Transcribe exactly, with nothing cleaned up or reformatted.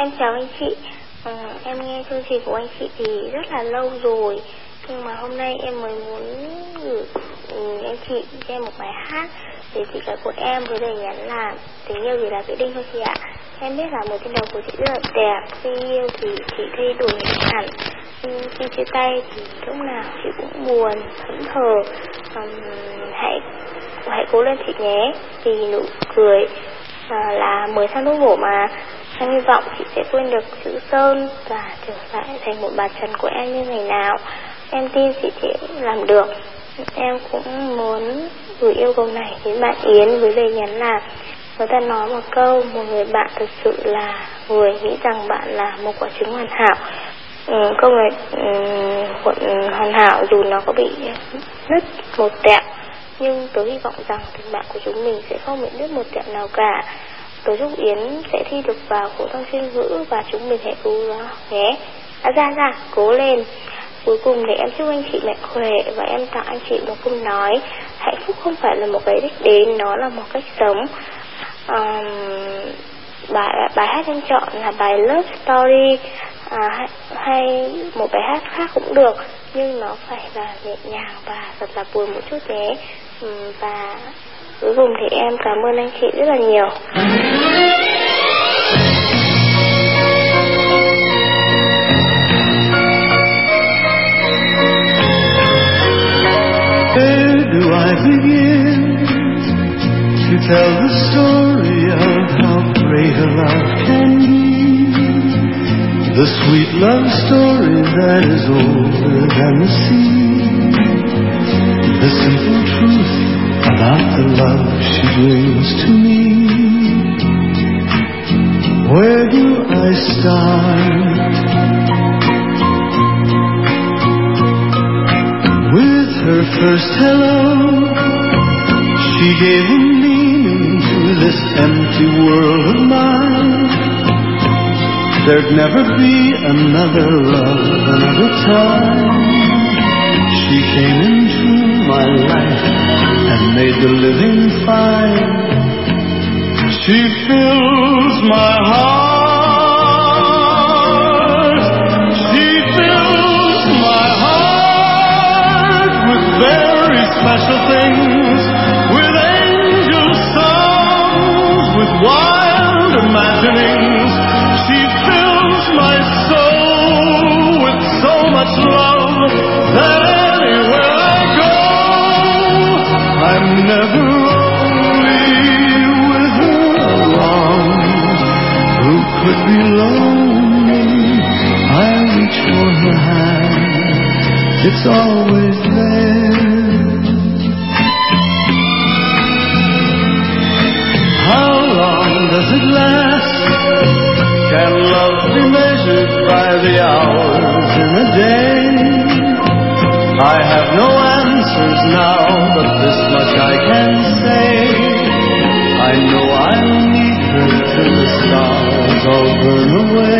Em chào anh chị. ừ, Em nghe chương trình của anh chị thì rất là lâu rồi, nhưng mà hôm nay em mới muốn gửi ừ, anh chị cho em một bài hát để chị gái của em với lời nhắn là tình yêu thì là cái đinh thôi chị ạ. Em biết là mối tình đầu của chị rất là đẹp, khi yêu thì chị thay đổi hẳn, nhưng khi chia tay thì lúc nào chị cũng buồn, thẫn thờ. um, Hãy hãy cố lên chị nhé, vì nụ cười à, là mười sao thuốc bổ mà. Em hy vọng chị sẽ quên được chữ Sơn và trở lại thành một bà Trần của em như ngày nào. Em tin chị sẽ làm được. Em cũng muốn gửi yêu cầu này đến bạn Yến với lời nhắn là người ta nói một câu, một người bạn thực sự là người nghĩ rằng bạn là một quả trứng hoàn hảo. ừ, Câu này um, hoàn hảo dù nó có bị nứt một tẹo, nhưng tớ hy vọng rằng tình bạn của chúng mình sẽ không bị nứt một tẹo nào cả. Tớ chúc Yến sẽ thi được vào phổ thông chuyên ngữ và chúng mình hãy cố gắng nhé. À, ra ra cố lên. Cuối cùng để em chúc anh chị mạnh khỏe và em tặng anh chị một câu nói: hạnh phúc không phải là một cái đích đến, nó là một cách sống. um, bài bài hát em chọn là bài Love Story, à, hay, hay một bài hát khác cũng được, nhưng nó phải là nhẹ nhàng và thật là buồn một chút nhé. um, và cuối cùng thì em cảm ơn anh chị rất là nhiều. Where do I begin to tell the story of how great a love can be? The sweet love story that is older than the sea. The simple truth about the love she brings to me. Where do I start? With her first hello, she gave a meaning to this empty world of mine. There'd never be another love, another time. She came into my life and made the living fine. She fills my heart. She fills my heart with very special things, with angel songs, with wild imaginings. She fills my soul with so much love that anywhere I go, I'm never only with her alone. Who could be lonely? I reach for her hand, it's always there. How long does it last? Can love be measured by the hours in a day? I have no answers now, but this much I can say. I know I'll need her till the stars all burn away.